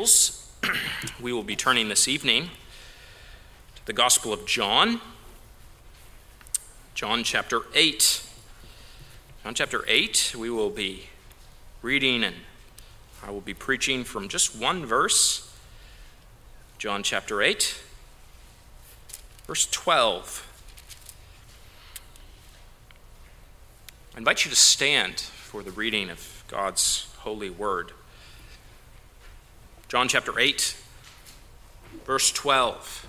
Bibles, we will be turning this evening to the Gospel of John, John chapter 8. John chapter 8, we will be reading and I will be preaching from just one verse. John chapter 8, verse 12. I invite you to stand for the reading of God's holy word. John chapter 8, verse 12.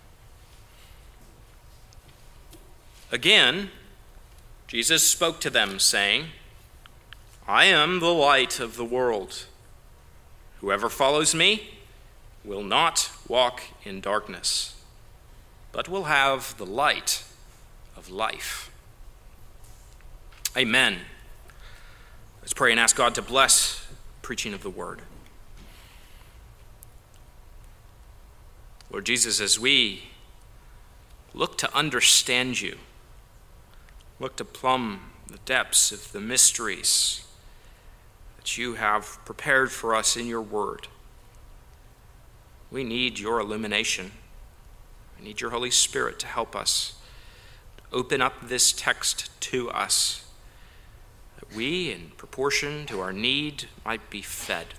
Again, Jesus spoke to them, saying, I am the light of the world. Whoever follows me will not walk in darkness, but will have the light of life. Amen. Let's pray and ask God to bless the preaching of the word. Lord Jesus, as we look to understand you, look to plumb the depths of the mysteries that you have prepared for us in your word, we need your illumination. We need your Holy Spirit to help us open up this text to us, that we, in proportion to our need, might be fed.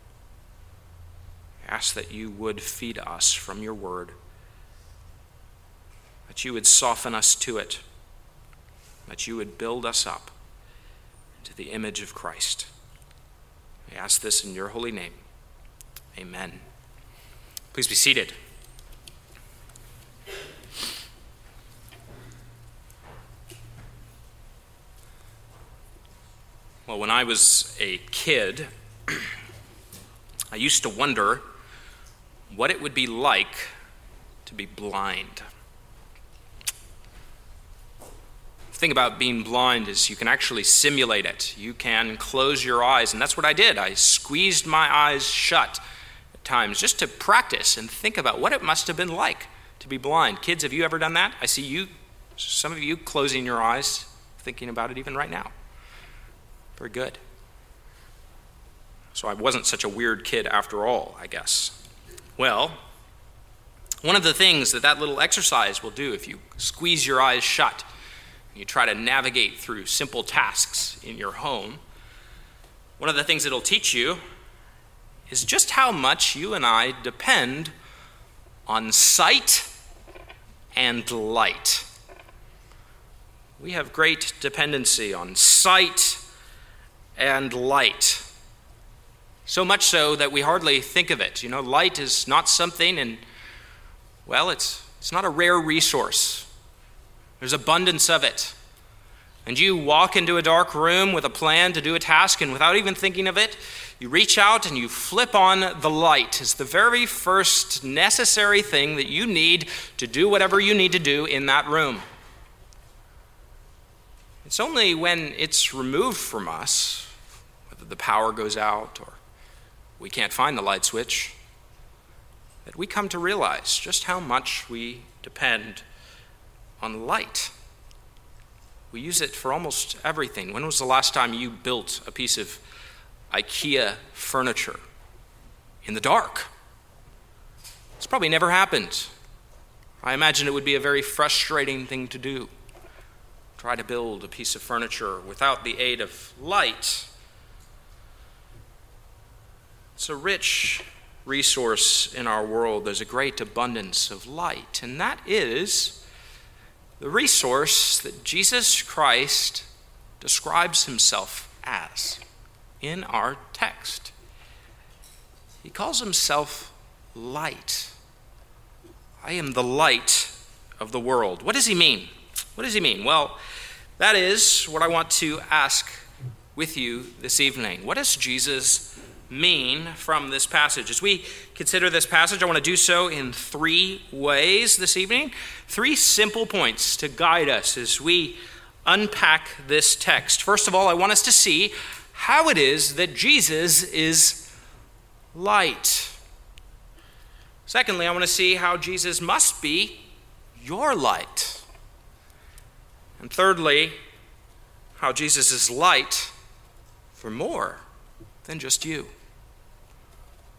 I ask that you would feed us from your word, that you would soften us to it, that you would build us up into the image of Christ. I ask this in your holy name. Amen. Please be seated. Well, when I was a kid, I used to wonder what it would be like to be blind. The thing about being blind is you can actually simulate it. You can close your eyes, and that's what I did. I squeezed my eyes shut at times just to practice and think about what it must have been like to be blind. Kids, have you ever done that? I see you, some of you, closing your eyes, thinking about it even right now. Very good. So I wasn't such a weird kid after all, I guess. Well, one of the things that little exercise will do if you squeeze your eyes shut and you try to navigate through simple tasks in your home, one of the things it'll teach you is just how much you and I depend on sight and light. We have great dependency on sight and light. So much so that we hardly think of it. You know, light is not something, and, well, it's not a rare resource. There's abundance of it. And you walk into a dark room with a plan to do a task, and without even thinking of it, you reach out and you flip on the light. It's the very first necessary thing that you need to do whatever you need to do in that room. It's only when it's removed from us, whether the power goes out or we can't find the light switch, that we come to realize just how much we depend on light. We use it for almost everything. When was the last time you built a piece of IKEA furniture in the dark? It's probably never happened. I imagine it would be a very frustrating thing to do. Try to build a piece of furniture without the aid of light. It's a rich resource in our world. There's a great abundance of light, and that is the resource that Jesus Christ describes himself as in our text. He calls himself light. I am the light of the world. What does he mean? What does he mean? Well, that is what I want to ask with you this evening. What does Jesus mean from this passage? As we consider this passage, I want to do so in three ways this evening. Three simple points to guide us as we unpack this text. First of all, I want us to see how it is that Jesus is light. Secondly, I want to see how Jesus must be your light. And thirdly, how Jesus is light for more than just you.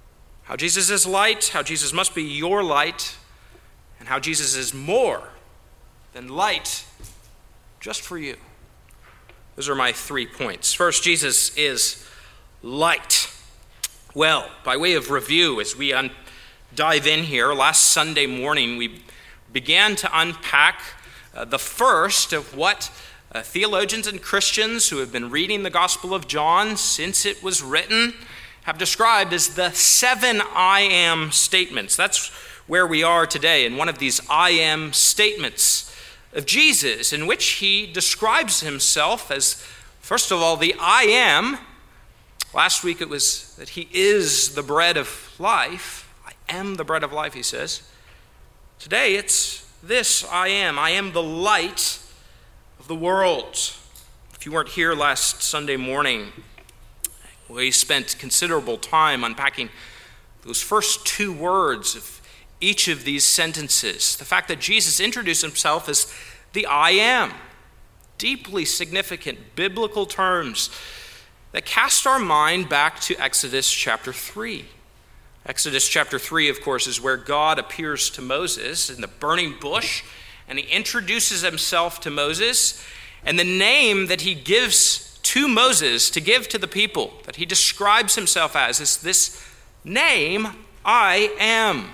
how Jesus is light, how Jesus must be your light, and how Jesus is more than light just for you. Those are my 3 points. First, Jesus is light. Well, by way of review, as we dive in here, last Sunday morning we began to unpack the first of what theologians and Christians who have been reading the Gospel of John since it was written have described as the 7 I am statements. That's where we are today, in one of these I am statements of Jesus, in which he describes himself as, first of all, the I am. Last week it was that he is the bread of life. I am the bread of life, he says. Today it's this I am the light of the world. If you weren't here last Sunday morning, we spent considerable time unpacking those first 2 words of each of these sentences. The fact that Jesus introduced himself as the I am. Deeply significant biblical terms that cast our mind back to Exodus chapter 3. Exodus chapter 3, of course, is where God appears to Moses in the burning bush, and he introduces himself to Moses, and the name that he gives to Moses to give to the people, that he describes himself as, is this name, I am.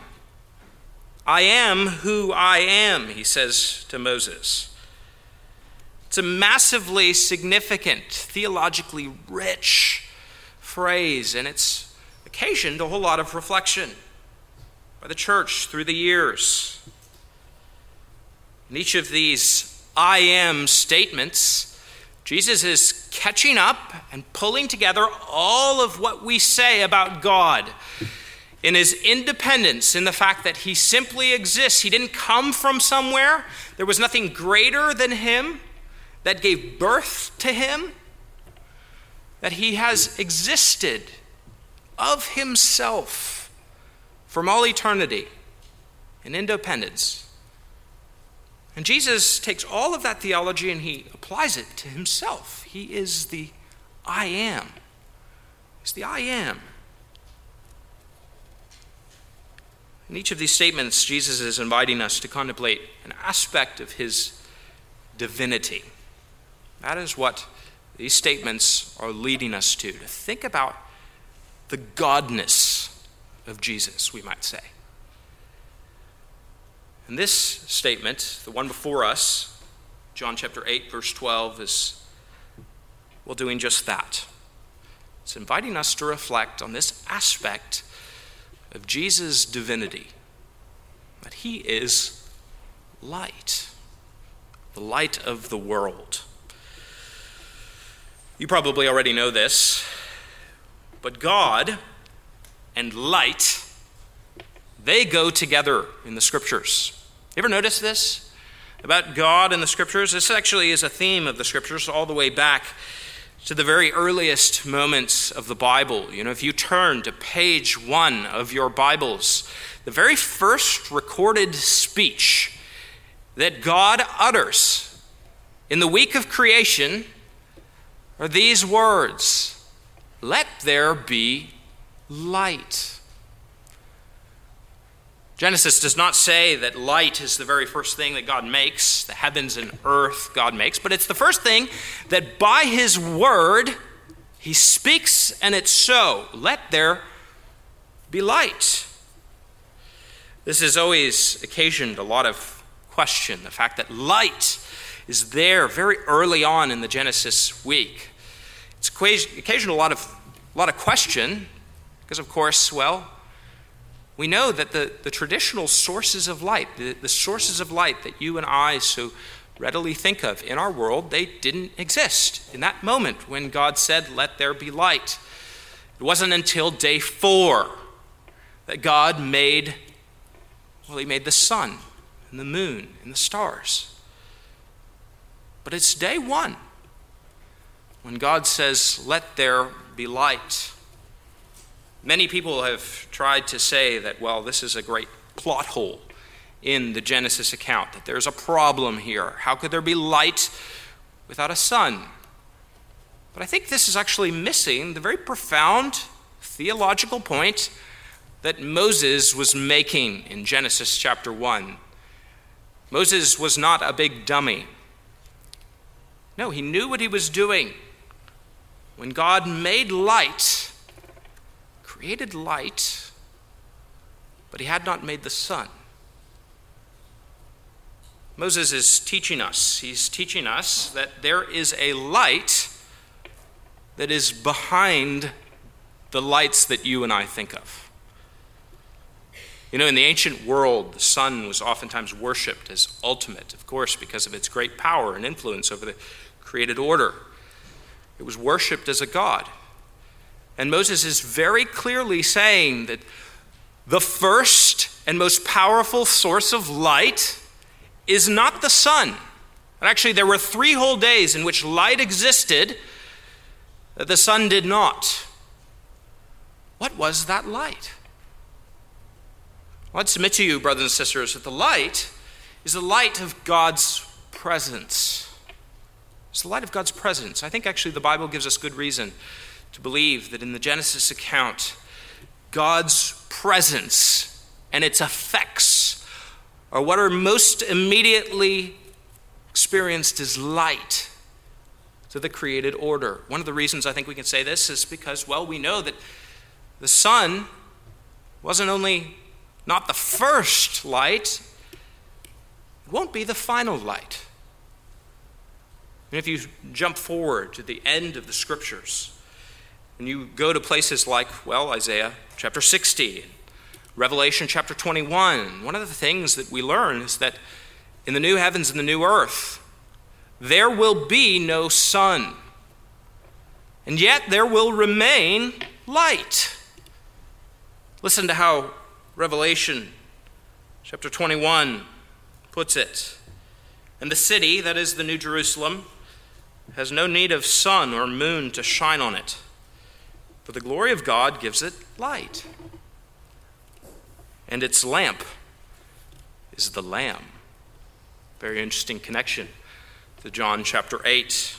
I am who I am, he says to Moses. It's a massively significant, theologically rich phrase, and it's occasioned a whole lot of reflection by the church through the years. In each of these I am statements, Jesus is catching up and pulling together all of what we say about God in his independence, in the fact that he simply exists. He didn't come from somewhere. There was nothing greater than him that gave birth to him. That he has existed of himself from all eternity in independence. And Jesus takes all of that theology and he applies it to himself. He is the I am. He's the I am. In each of these statements, Jesus is inviting us to contemplate an aspect of his divinity. That is what these statements are leading us to think about the godness of Jesus, we might say. And this statement, the one before us, John chapter 8, verse 12, is, well, doing just that. It's inviting us to reflect on this aspect of Jesus' divinity, that he is light, the light of the world. You probably already know this, but God and light, they go together in the Scriptures. You ever notice this about God in the Scriptures? This actually is a theme of the Scriptures all the way back to the very earliest moments of the Bible. You know, if you turn to page 1 of your Bibles, the very first recorded speech that God utters in the week of creation are these words, "Let there be light." Genesis does not say that light is the very first thing that God makes, the heavens and earth God makes, but it's the first thing that by his word he speaks and it's so. Let there be light. This has always occasioned a lot of question, the fact that light is there very early on in the Genesis week. It's occasioned a lot of question because, of course, well, we know that the traditional sources of light, the sources of light that you and I so readily think of in our world, they didn't exist in that moment when God said, "Let there be light." It wasn't until day 4 that God made the sun and the moon and the stars. But it's day 1 when God says, "Let there be light." Many people have tried to say that, well, this is a great plot hole in the Genesis account, that there's a problem here. How could there be light without a sun? But I think this is actually missing the very profound theological point that Moses was making in Genesis chapter 1. Moses was not a big dummy. No, he knew what he was doing. When God made light, created light, but he had not made the sun. Moses is teaching us. He's teaching us that there is a light that is behind the lights that you and I think of. You know, in the ancient world, the sun was oftentimes worshipped as ultimate, of course, because of its great power and influence over the created order. It was worshipped as a god. And Moses is very clearly saying that the first and most powerful source of light is not the sun. And actually, there were 3 whole days in which light existed that the sun did not. What was that light? Well, I'd submit to you, brothers and sisters, that the light is the light of God's presence. It's the light of God's presence. I think actually the Bible gives us good reason to believe that in the Genesis account, God's presence and its effects are what are most immediately experienced as light to the created order. One of the reasons I think we can say this is because, well, we know that the sun wasn't only not the first light, it won't be the final light. And if you jump forward to the end of the scriptures, and you go to places like, well, Isaiah chapter 60, Revelation chapter 21, one of the things that we learn is that in the new heavens and the new earth, there will be no sun, and yet there will remain light. Listen to how Revelation chapter 21 puts it. And the city, that is the New Jerusalem, has no need of sun or moon to shine on it, for the glory of God gives it light. And its lamp is the Lamb. Very interesting connection to John chapter 8.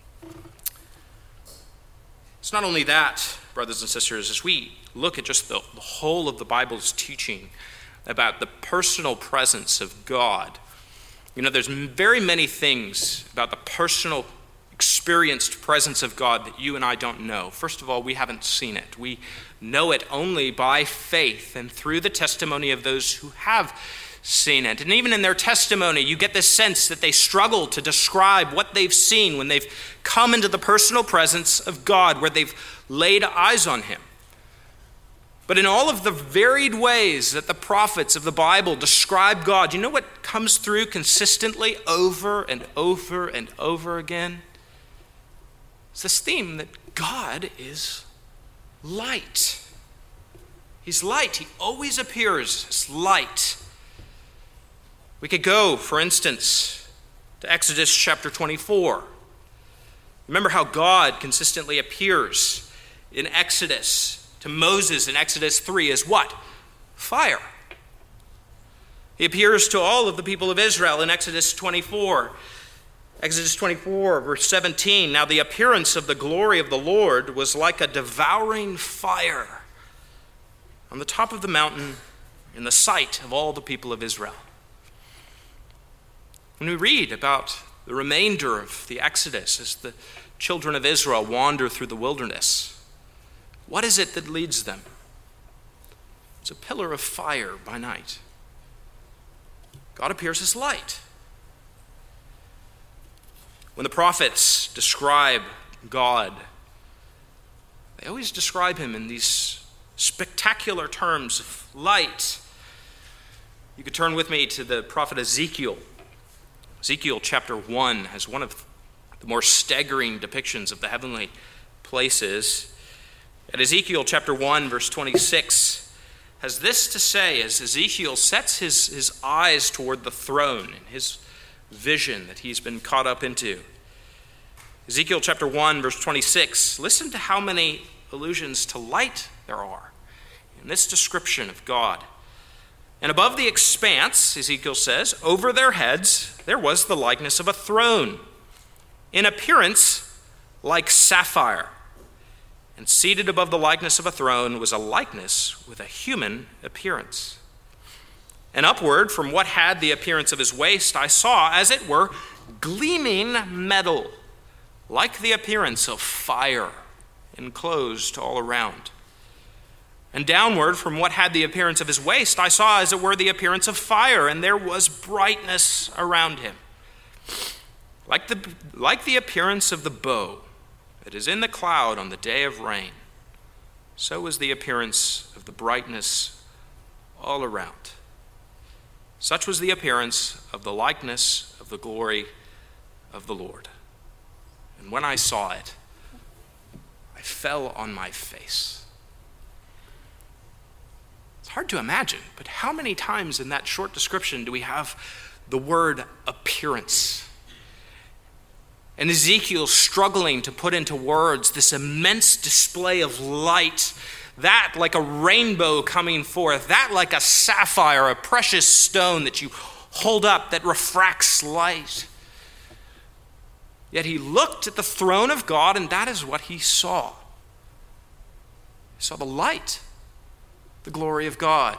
It's not only that, brothers and sisters, as we look at just the whole of the Bible's teaching about the personal presence of God, you know, there's very many things about the personal experienced presence of God that you and I don't know. First of all, we haven't seen it. We know it only by faith and through the testimony of those who have seen it. And even in their testimony, you get this sense that they struggle to describe what they've seen when they've come into the personal presence of God, where they've laid eyes on him. But in all of the varied ways that the prophets of the Bible describe God, you know what comes through consistently over and over and over again? It's this theme that God is light. He's light. He always appears as light. We could go, for instance, to Exodus chapter 24. Remember how God consistently appears in Exodus to Moses in Exodus 3 as what? Fire. He appears to all of the people of Israel in Exodus 24. Exodus 24, verse 17, now the appearance of the glory of the Lord was like a devouring fire on the top of the mountain in the sight of all the people of Israel. When we read about the remainder of the Exodus as the children of Israel wander through the wilderness, what is it that leads them? It's a pillar of fire by night. God appears as light. When the prophets describe God, they always describe him in these spectacular terms of light. You could turn with me to the prophet Ezekiel. Ezekiel chapter 1 has one of the more staggering depictions of the heavenly places. At Ezekiel chapter 1, verse 26, has this to say as Ezekiel sets his eyes toward the throne in his vision that he's been caught up into. Ezekiel chapter 1, verse 26, listen to how many allusions to light there are in this description of God. And above the expanse, Ezekiel says, over their heads there was the likeness of a throne, in appearance like sapphire, and seated above the likeness of a throne was a likeness with a human appearance. And upward from what had the appearance of his waist, I saw, as it were, gleaming metal, like the appearance of fire, enclosed all around. And downward from what had the appearance of his waist, I saw, as it were, the appearance of fire, and there was brightness around him, like the appearance of the bow that is in the cloud on the day of rain. So was the appearance of the brightness all around. Such was the appearance of the likeness of the glory of the Lord. And when I saw it, I fell on my face. It's hard to imagine, but how many times in that short description do we have the word appearance? And Ezekiel struggling to put into words this immense display of light, that like a rainbow coming forth, that like a sapphire, a precious stone that you hold up that refracts light. Yet he looked at the throne of God, and that is what he saw. He saw the light, the glory of God.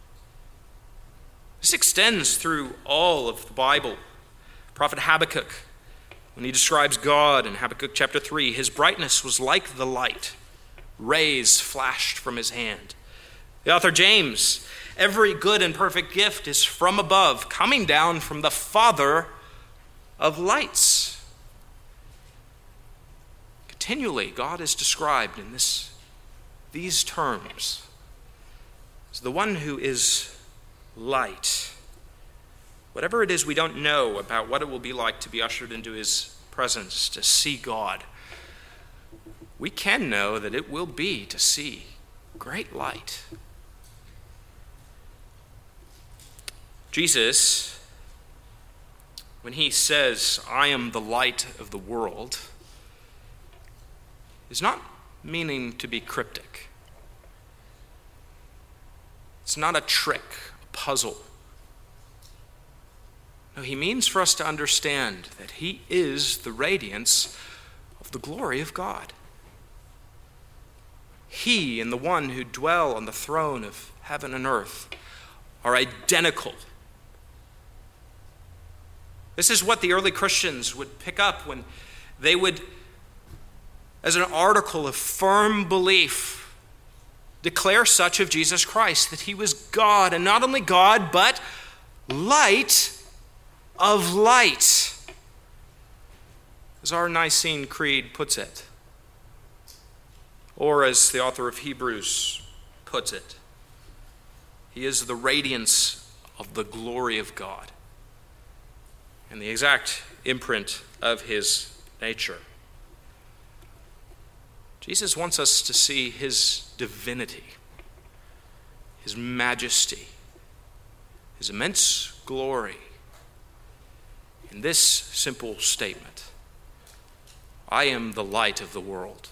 This extends through all of the Bible. Prophet Habakkuk, when he describes God in Habakkuk chapter 3, his brightness was like the light. Rays flashed from his hand. The author James, every good and perfect gift is from above, coming down from the Father of lights. Continually, God is described in these terms as the one who is light. Whatever it is we don't know about what it will be like to be ushered into his presence, to see God, we can know that it will be to see great light. Jesus, when he says, "I am the light of the world," is not meaning to be cryptic. It's not a trick, a puzzle. No, he means for us to understand that he is the radiance of the glory of God. He and the one who dwell on the throne of heaven and earth are identical. This is what the early Christians would pick up when they would, as an article of firm belief, declare such of Jesus Christ, that he was God, and not only God, but light of light. As our Nicene Creed puts it, or as the author of Hebrews puts it, he is the radiance of the glory of God and the exact imprint of his nature. Jesus wants us to see his divinity, his majesty, his immense glory in this simple statement: I am the light of the world.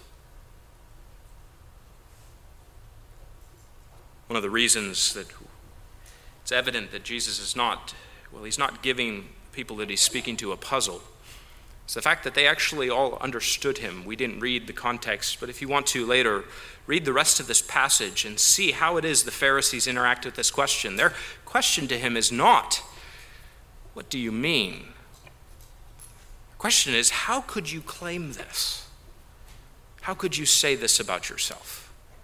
One of the reasons that it's evident that Jesus is he's not giving people that he's speaking to a puzzle. It's the fact that they actually all understood him. We didn't read the context, but if you want to later, read the rest of this passage and see how it is the Pharisees interact with this question. Their question to him is not, "What do you mean?" The question is, how could you claim this? How could you say this about yourself?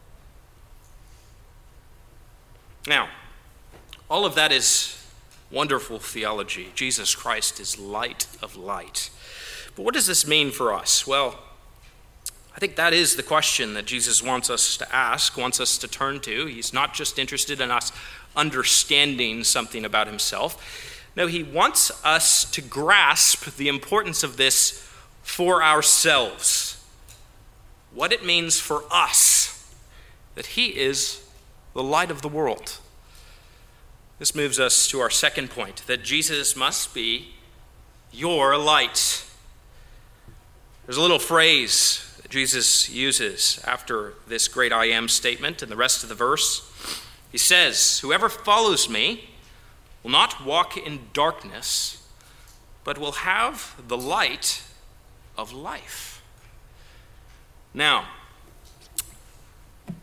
Now, all of that is wonderful theology. Jesus Christ is light of light. But what does this mean for us? Well, I think that is the question that Jesus wants us to ask, wants us to turn to. He's not just interested in us understanding something about himself. No, he wants us to grasp the importance of this for ourselves. What it means for us that he is the light of the world. This moves us to our second point, that Jesus must be your light. There's a little phrase that Jesus uses after this great I am statement in the rest of the verse. He says, "Whoever follows me will not walk in darkness, but will have the light of life." Now,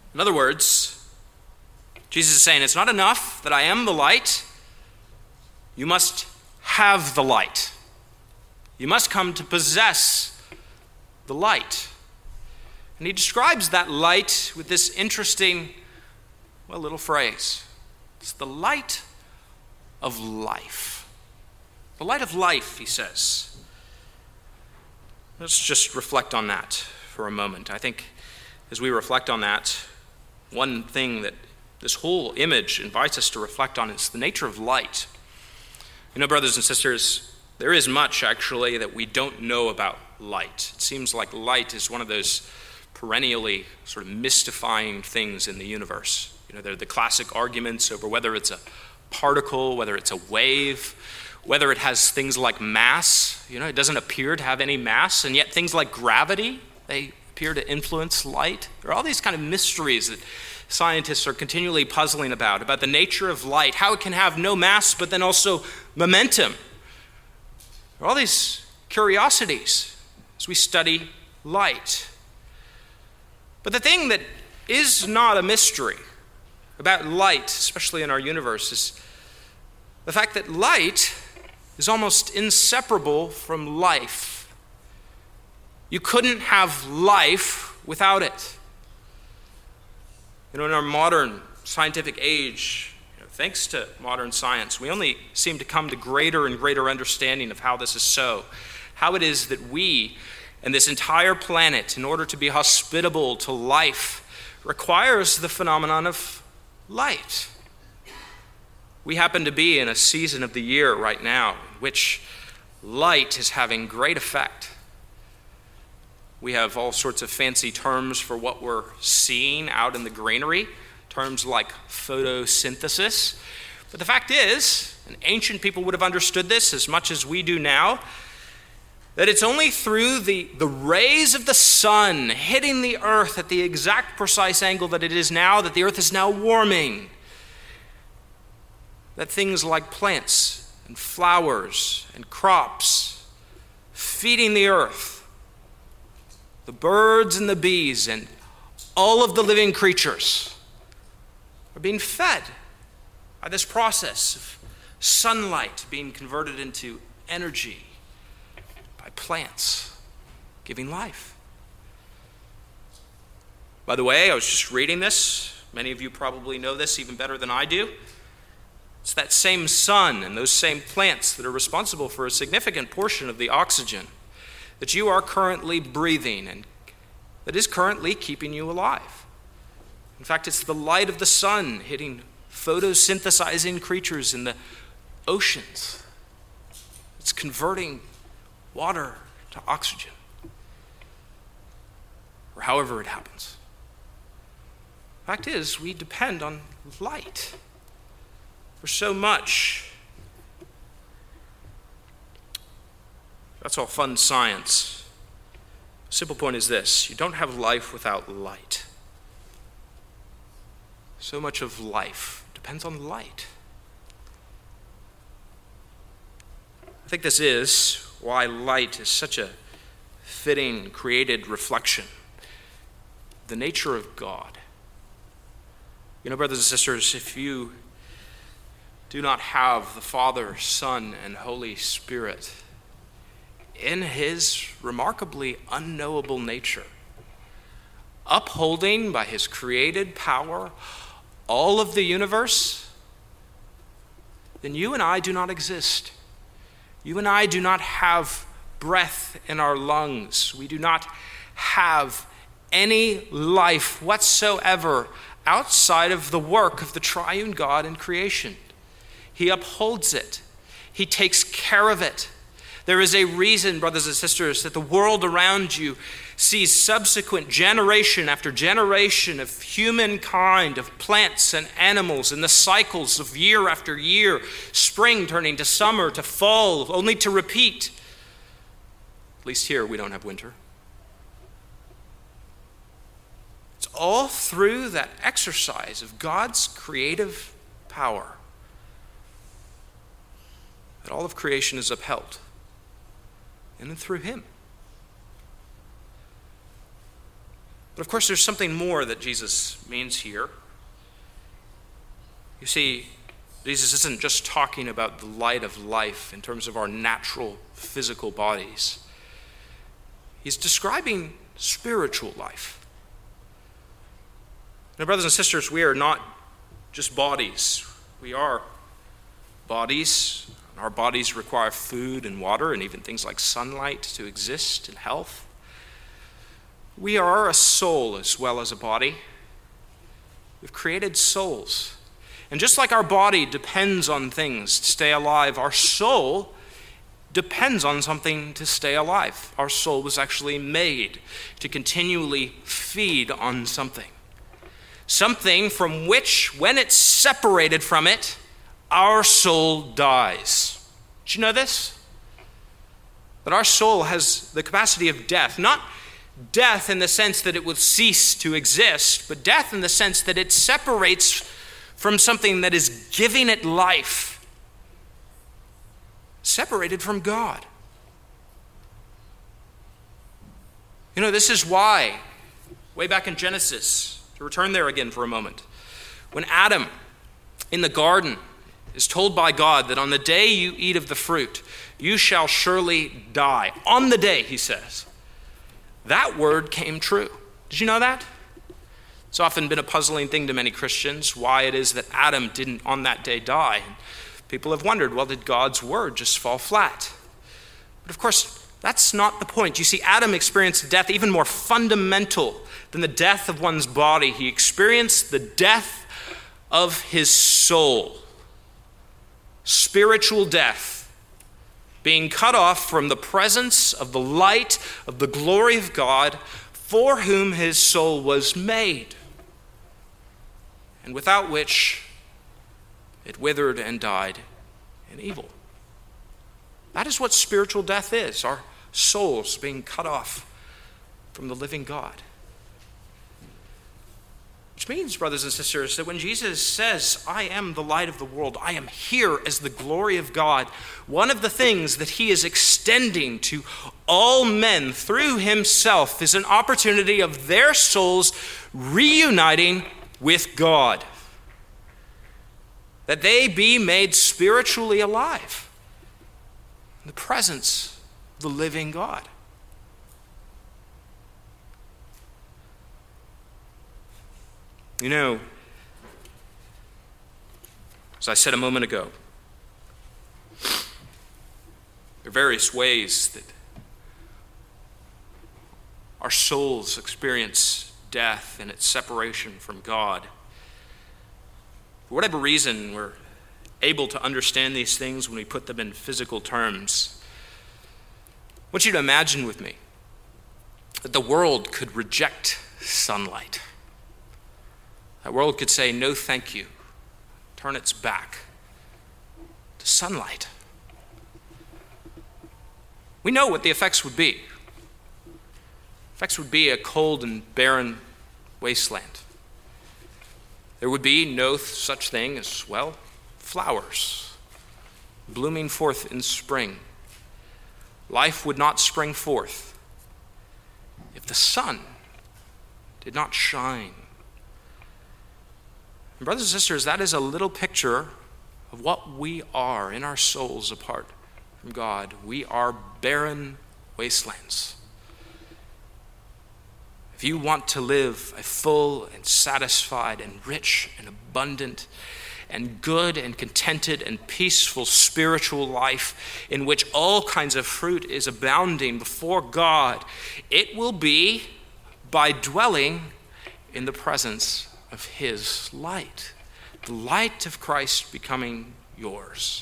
In other words, Jesus is saying, it's not enough that I am the light. You must have the light. You must come to possess the light. And he describes that light with this interesting, little phrase. It's the light of life. The light of life, he says. Let's just reflect on that for a moment. I think as we reflect on that, one thing that this whole image invites us to reflect on is the nature of light. You know, brothers and sisters, there is much actually that we don't know about light. It seems like light is one of those perennially sort of mystifying things in the universe. You know, there are the classic arguments over whether it's a particle, whether it's a wave, whether it has things like mass. You know, it doesn't appear to have any mass, and yet things like gravity, they appear to influence light. There are all these kind of mysteries that scientists are continually puzzling about the nature of light, how it can have no mass, but then also momentum. There are all these curiosities as we study light. But the thing that is not a mystery about light, especially in our universe, is the fact that light is almost inseparable from life. You couldn't have life without it. You know, in our modern scientific age, thanks to modern science, we only seem to come to greater and greater understanding of how this is so. How it is that we and this entire planet, in order to be hospitable to life, requires the phenomenon of light. We happen to be in a season of the year right now in which light is having great effect. We have all sorts of fancy terms for what we're seeing out in the greenery, terms like photosynthesis. But the fact is, and ancient people would have understood this as much as we do now, that it's only through the rays of the sun hitting the earth at the exact precise angle that it is now, that the earth is now warming, that things like plants and flowers and crops feeding the earth, the birds and the bees and all of the living creatures are being fed by this process of sunlight being converted into energy by plants giving life. By the way, I was just reading this. Many of you probably know this even better than I do. It's that same sun and those same plants that are responsible for a significant portion of the oxygen that you are currently breathing and that is currently keeping you alive. In fact, it's the light of the sun hitting photosynthesizing creatures in the oceans. It's converting water to oxygen, or however it happens. The fact is, we depend on light for so much. That's all fun science. The simple point is this: you don't have life without light. So much of life depends on light. I think this is why light is such a fitting, created reflection of the nature of God. You know, brothers and sisters, if you do not have the Father, Son, and Holy Spirit in his remarkably unknowable nature, upholding by his created power all of the universe, then you and I do not exist. You and I do not have breath in our lungs. We do not have any life whatsoever outside of the work of the triune God in creation. He upholds it. He takes care of it. There is a reason, brothers and sisters, that the world around you sees subsequent generation after generation of humankind, of plants and animals, and the cycles of year after year, spring turning to summer to fall, only to repeat. At least here we don't have winter. It's all through that exercise of God's creative power that all of creation is upheld, and through him. But of course, there's something more that Jesus means here. You see, Jesus isn't just talking about the light of life in terms of our natural physical bodies. He's describing spiritual life. Now, brothers and sisters, we are not just bodies. We are bodies. Our bodies require food and water and even things like sunlight to exist and health. We are a soul as well as a body. We've created souls. And just like our body depends on things to stay alive, our soul depends on something to stay alive. Our soul was actually made to continually feed on something. Something from which, when it's separated from it, our soul dies. Did you know this? That our soul has the capacity of death, not death in the sense that it will cease to exist, but death in the sense that it separates from something that is giving it life, separated from God. You know, this is why, way back in Genesis, to return there again for a moment, when Adam in the garden is told by God that on the day you eat of the fruit, you shall surely die. On the day, he says. That word came true. Did you know that? It's often been a puzzling thing to many Christians why it is that Adam didn't on that day die. People have wondered, well, did God's word just fall flat? But of course, that's not the point. You see, Adam experienced death even more fundamental than the death of one's body. He experienced the death of his soul. Spiritual death. Being cut off from the presence of the light of the glory of God, for whom his soul was made, and without which it withered and died in evil. That is what spiritual death is, our souls being cut off from the living God. Which means, brothers and sisters, that when Jesus says, I am the light of the world, I am here as the glory of God, one of the things that he is extending to all men through himself is an opportunity of their souls reuniting with God. That they be made spiritually alive in the presence of the living God. You know, as I said a moment ago, there are various ways that our souls experience death and its separation from God. For whatever reason, we're able to understand these things when we put them in physical terms. I want you to imagine with me that the world could reject sunlight. That world could say, no thank you, turn its back to sunlight. We know what the effects would be. Effects would be a cold and barren wasteland. There would be no such thing as, well, flowers blooming forth in spring. Life would not spring forth if the sun did not shine. And brothers and sisters, that is a little picture of what we are in our souls apart from God. We are barren wastelands. If you want to live a full and satisfied and rich and abundant and good and contented and peaceful spiritual life in which all kinds of fruit is abounding before God, it will be by dwelling in the presence of his light, the light of Christ becoming yours.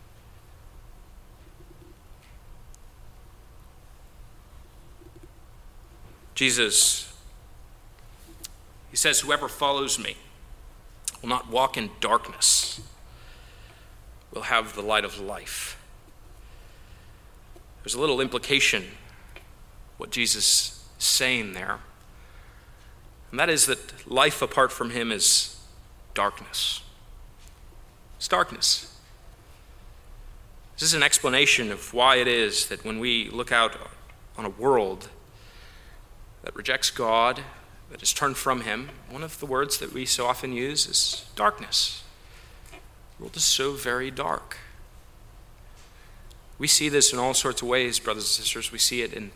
Jesus, he says, whoever follows me will not walk in darkness, will have the light of life. There's a little implication what Jesus is saying there. And that is that life apart from him is darkness. It's darkness. This is an explanation of why it is that when we look out on a world that rejects God, that is turned from him, one of the words that we so often use is darkness. The world is so very dark. We see this in all sorts of ways, brothers and sisters. We see it in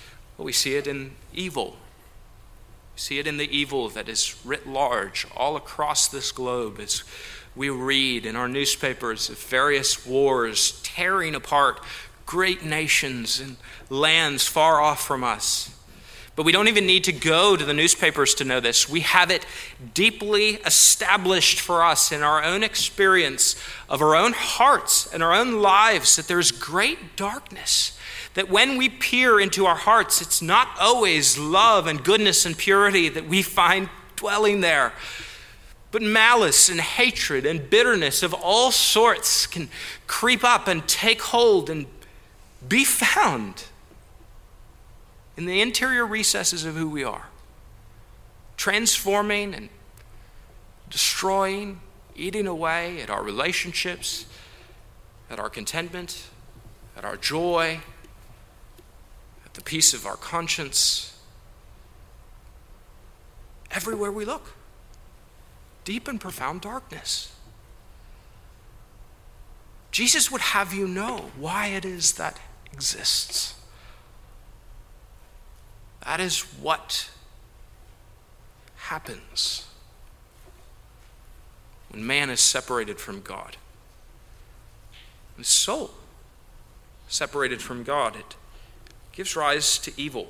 evil. We see it in the evil that is writ large all across this globe as we read in our newspapers of various wars tearing apart great nations and lands far off from us. But we don't even need to go to the newspapers to know this. We have it deeply established for us in our own experience of our own hearts and our own lives that there's great darkness. That when we peer into our hearts, it's not always love and goodness and purity that we find dwelling there. But malice and hatred and bitterness of all sorts can creep up and take hold and be found in the interior recesses of who we are, transforming and destroying, eating away at our relationships, at our contentment, at our joy, at the peace of our conscience. Everywhere we look, deep and profound darkness. Jesus would have you know why it is that exists. That is what happens when man is separated from God. The soul separated from God, it gives rise to evil.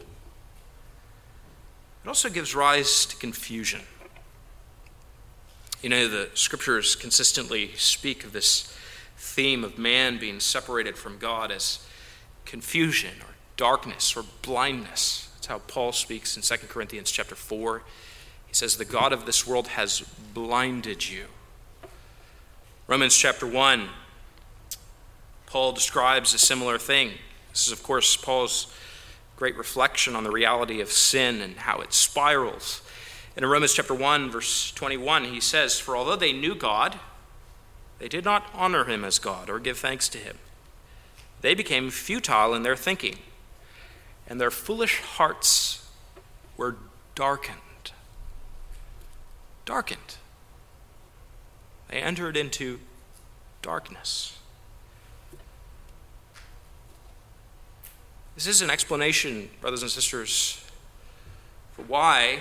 It also gives rise to confusion. You know, the scriptures consistently speak of this theme of man being separated from God as confusion or darkness or blindness. That's how Paul speaks in 2 Corinthians chapter 4. He says, the God of this world has blinded you. Romans chapter 1, Paul describes a similar thing. This is, of course, Paul's great reflection on the reality of sin and how it spirals. And in Romans chapter 1, verse 21, he says, for although they knew God, they did not honor him as God or give thanks to him. They became futile in their thinking, and their foolish hearts were darkened. Darkened. They entered into darkness. This is an explanation, brothers and sisters, for why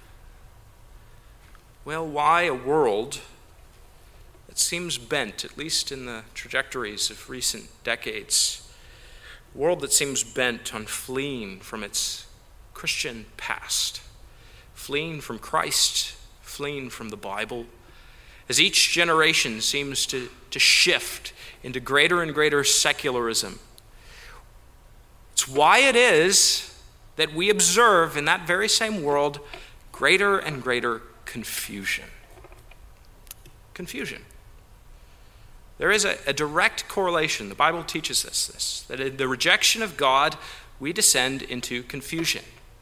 a world that seems bent, at least in the trajectories of recent decades, a world that seems bent on fleeing from its Christian past, fleeing from Christ, fleeing from the Bible, as each generation seems to shift into greater and greater secularism. It's why it is that we observe in that very same world greater and greater confusion. Confusion. There is a direct correlation. The Bible teaches us this, that in the rejection of God, we descend into confusion.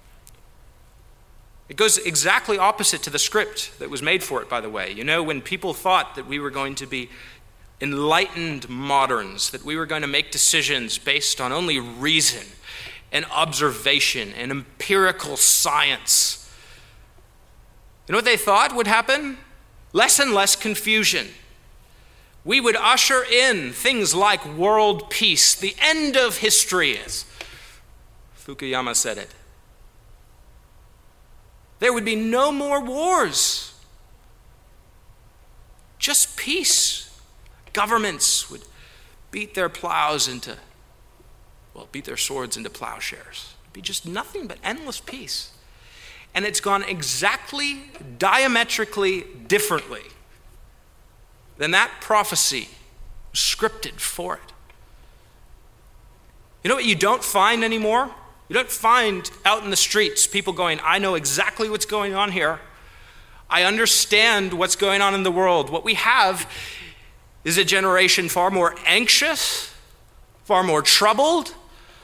It goes exactly opposite to the script that was made for it, by the way. You know, when people thought that we were going to be enlightened moderns, that we were going to make decisions based on only reason and observation and empirical science, you know what they thought would happen? Less and less confusion. We would usher in things like world peace, the end of history, as Fukuyama said it. There would be no more wars, just peace. Governments would beat their swords into plowshares. It'd be just nothing but endless peace. And it's gone exactly, diametrically differently than that prophecy was scripted for it. You know what you don't find anymore? You don't find out in the streets people going, I know exactly what's going on here. I understand what's going on in the world. What we have is a generation far more anxious, far more troubled,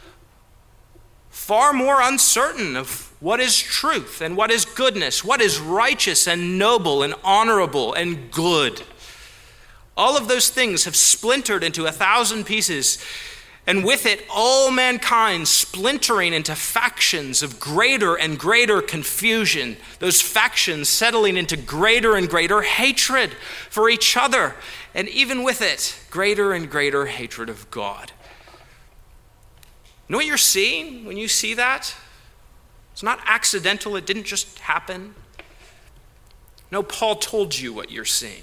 far more uncertain of what is truth and what is goodness, what is righteous and noble and honorable and good. All of those things have splintered into 1,000 pieces, And with it, all mankind splintering into factions of greater and greater confusion, those factions settling into greater and greater hatred for each other, and even with it, greater and greater hatred of God. You know what you're seeing when you see that? It's not accidental, it didn't just happen. No, Paul told you what you're seeing.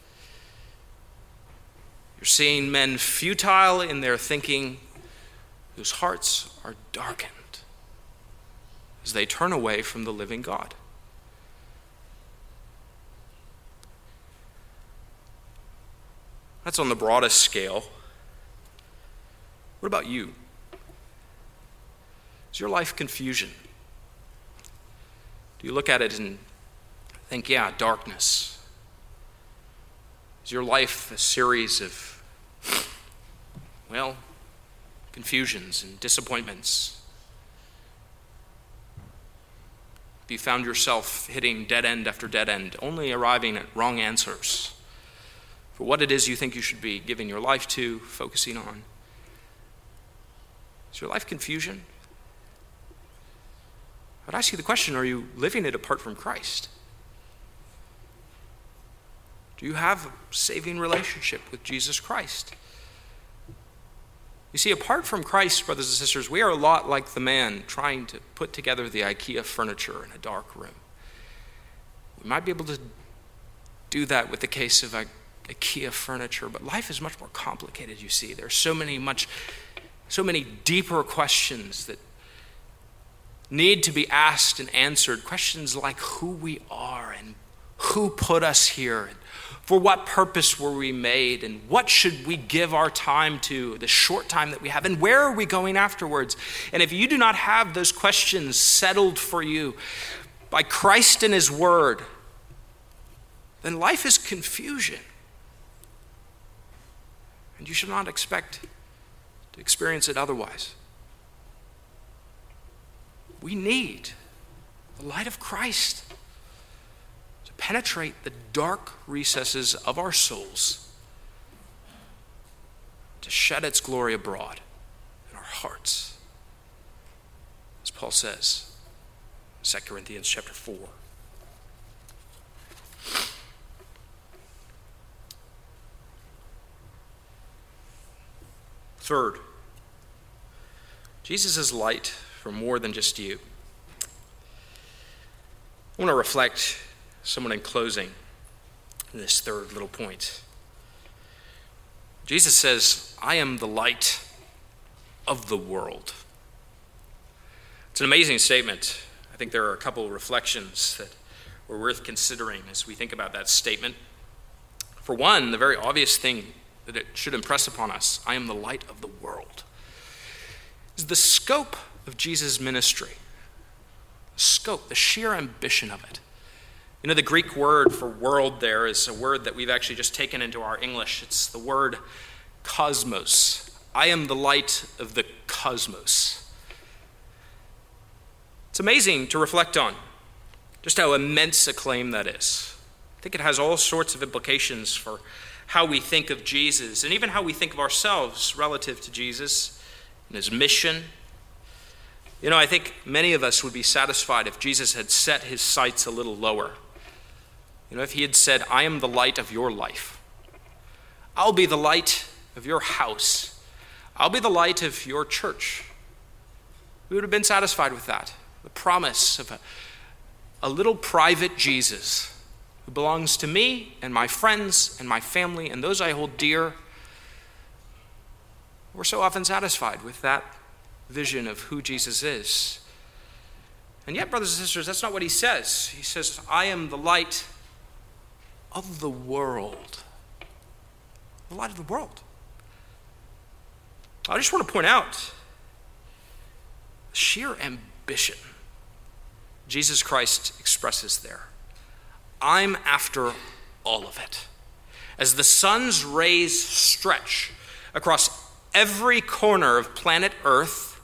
You're seeing men futile in their thinking, whose hearts are darkened as they turn away from the living God. That's on the broadest scale. What about you? Is your life confusion? Do you look at it and think, yeah, darkness? Is your life a series of, confusions and disappointments? Have you found yourself hitting dead end after dead end, only arriving at wrong answers for what it is you think you should be giving your life to, focusing on? Is your life confusion? I'd ask you the question, are you living it apart from Christ? Do you have a saving relationship with Jesus Christ? You see, apart from Christ, brothers and sisters, we are a lot like the man trying to put together the IKEA furniture in a dark room. We might be able to do that with the case of IKEA furniture, but life is much more complicated, you see. There are so many deeper questions that need to be asked and answered. Questions like who we are and who put us here, and for what purpose were we made, and what should we give our time to, the short time that we have, and where are we going afterwards? And if you do not have those questions settled for you by Christ and his word, then life is confusion. And you should not expect to experience it otherwise. We need the light of Christ to penetrate the dark recesses of our souls, to shed its glory abroad in our hearts. As Paul says in 2 Corinthians chapter 4. Third, Jesus is light for more than just you. I want to reflect somewhat in closing this third little point. Jesus says, I am the light of the world. It's an amazing statement. I think there are a couple of reflections that were worth considering as we think about that statement. For one, the very obvious thing that it should impress upon us, I am the light of the world, is the scope of Jesus' ministry. The scope, the sheer ambition of it. You know, the Greek word for world there is a word that we've actually just taken into our English. It's the word cosmos. I am the light of the cosmos. It's amazing to reflect on just how immense a claim that is. I think it has all sorts of implications for how we think of Jesus and even how we think of ourselves relative to Jesus and his mission. You know, I think many of us would be satisfied if Jesus had set his sights a little lower. You know, if he had said, I am the light of your life. I'll be the light of your house. I'll be the light of your church. We would have been satisfied with that. The promise of a little private Jesus who belongs to me and my friends and my family and those I hold dear. We're so often satisfied with that vision of who Jesus is. And yet, brothers and sisters, that's not what he says. He says, I am the light of the world. The light of the world. I just want to point out the sheer ambition Jesus Christ expresses there. I'm after all of it. As the sun's rays stretch across every corner of planet Earth,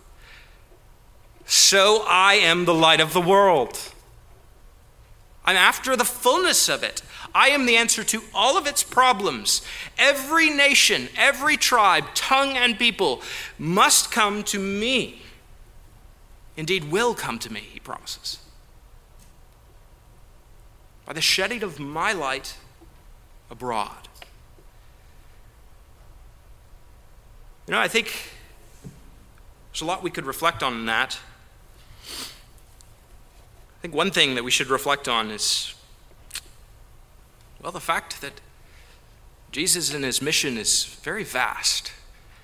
so I am the light of the world. I'm after the fullness of it. I am the answer to all of its problems. Every nation, every tribe, tongue, and people must come to me. Indeed, will come to me, he promises. By the shedding of my light abroad. I think there's a lot we could reflect on in that. I think one thing that we should reflect on is, the fact that Jesus and his mission is very vast.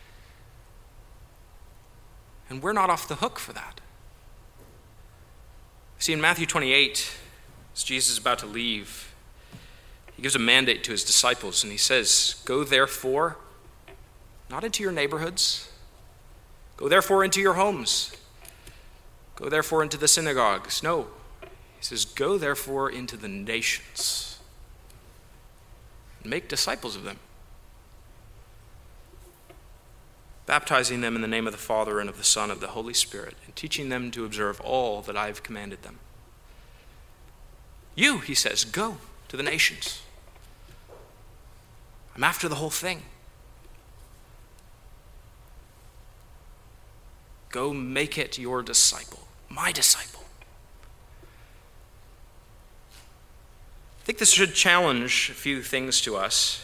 And we're not off the hook for that. See, in Matthew 28, as Jesus is about to leave, he gives a mandate to his disciples, and he says, "Go therefore, not into your neighborhoods. Go therefore into your homes. Go therefore into the synagogues." No, he says, "Go therefore into the nations and make disciples of them, baptizing them in the name of the Father and of the Son and of the Holy Spirit, and teaching them to observe all that I have commanded them." You, he says, go to the nations. I'm after the whole thing. Go make it your disciple, my disciple. I think this should challenge a few things to us.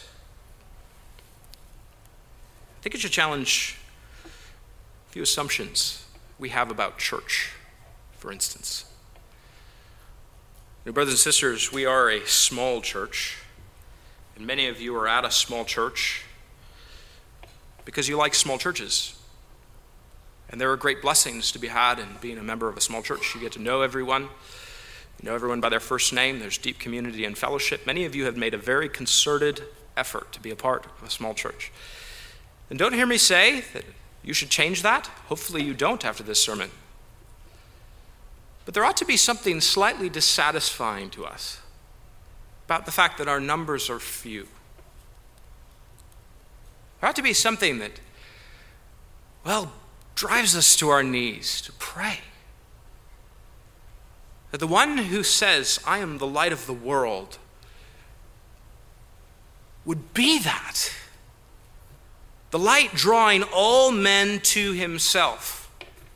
I think it should challenge a few assumptions we have about church, for instance. Brothers and sisters, we are a small church, and many of you are at a small church because you like small churches. And there are great blessings to be had in being a member of a small church. You get to know everyone. You know everyone by their first name. There's deep community and fellowship. Many of you have made a very concerted effort to be a part of a small church. And don't hear me say that you should change that. Hopefully you don't after this sermon. But there ought to be something slightly dissatisfying to us about the fact that our numbers are few. There ought to be something that, drives us to our knees to pray. That the one who says, "I am the light of the world," would be that. The light drawing all men to himself.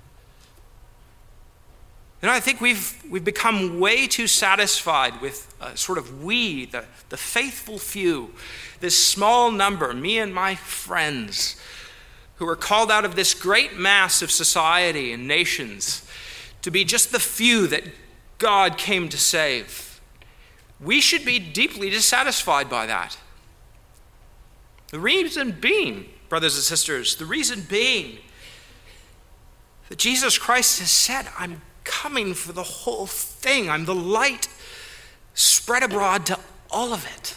I think we've become way too satisfied with sort of we, the faithful few, this small number, me and my friends, who are called out of this great mass of society and nations to be just the few that God came to save. We should be deeply dissatisfied by that. The reason being, brothers and sisters, that Jesus Christ has said, "I'm coming for the whole thing. I'm the light spread abroad to all of it."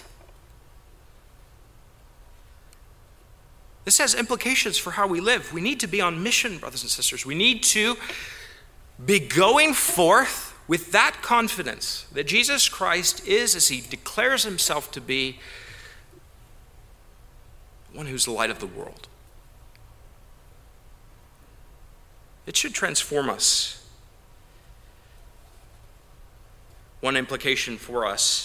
This has implications for how we live. We need to be on mission, brothers and sisters. We need to be going forth with that confidence that Jesus Christ is, as he declares himself to be, one who's the light of the world. It should transform us. One implication for us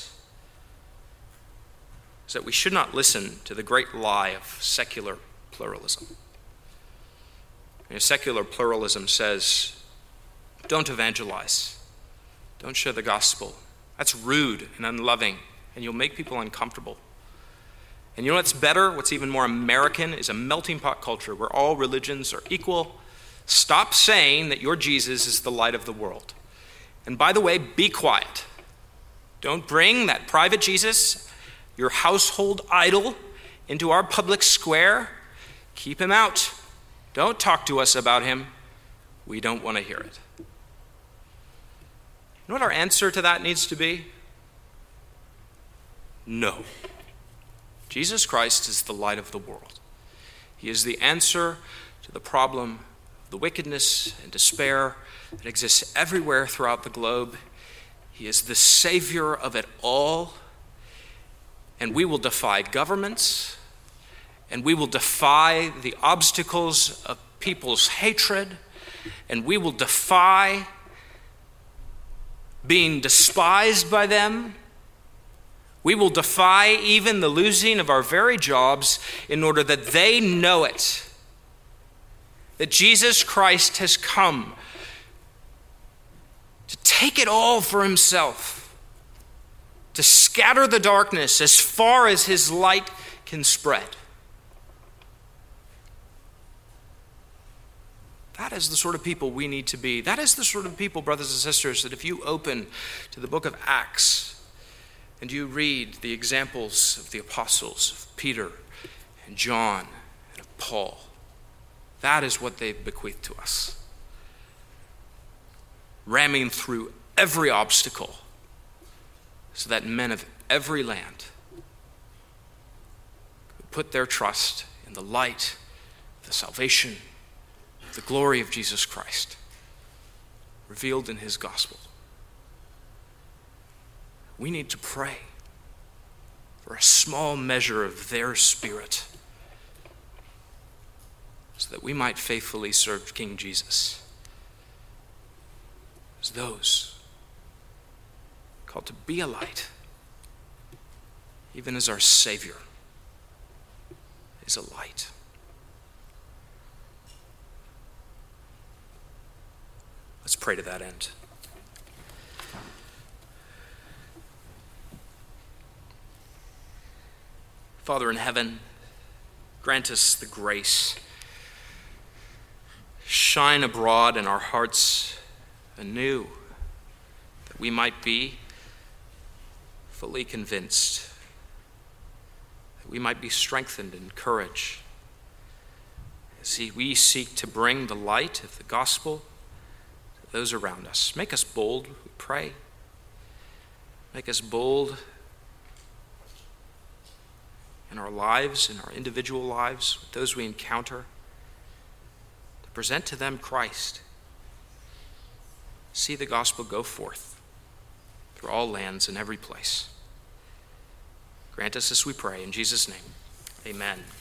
is that we should not listen to the great lie of secular pluralism. Secular pluralism says, don't evangelize, don't share the gospel. That's rude and unloving, and you'll make people uncomfortable. And you know what's better, what's even more American, is a melting pot culture where all religions are equal. Stop saying that your Jesus is the light of the world. And by the way, be quiet. Don't bring that private Jesus, your household idol, into our public square. Keep him out. Don't talk to us about him. We don't want to hear it. You know what our answer to that needs to be? No. Jesus Christ is the light of the world. He is the answer to the problem of the wickedness and despair that exists everywhere throughout the globe. He is the Savior of it all. And we will defy governments, and we will defy the obstacles of people's hatred, and we will defy being despised by them. We will defy even the losing of our very jobs in order that they know it. That Jesus Christ has come to take it all for himself, to scatter the darkness as far as his light can spread. That is the sort of people we need to be. That is the sort of people, brothers and sisters, that if you open to the book of Acts and you read the examples of the apostles, of Peter and John and of Paul, that is what they bequeath to us. Ramming through every obstacle so that men of every land could put their trust in the light, the salvation, the glory of Jesus Christ revealed in his gospel. We need to pray for a small measure of their spirit so that we might faithfully serve King Jesus as those called to be a light, even as our Savior is a light. Let's pray to that end. Father in heaven, grant us the grace. Shine abroad in our hearts anew, that we might be fully convinced, that we might be strengthened in courage as we seek to bring the light of the gospel to those around us. Make us bold, we pray. Make us bold in our lives, in our individual lives, with those we encounter, to present to them Christ. See the gospel go forth through all lands and every place. Grant us this, we pray, in Jesus' name. Amen.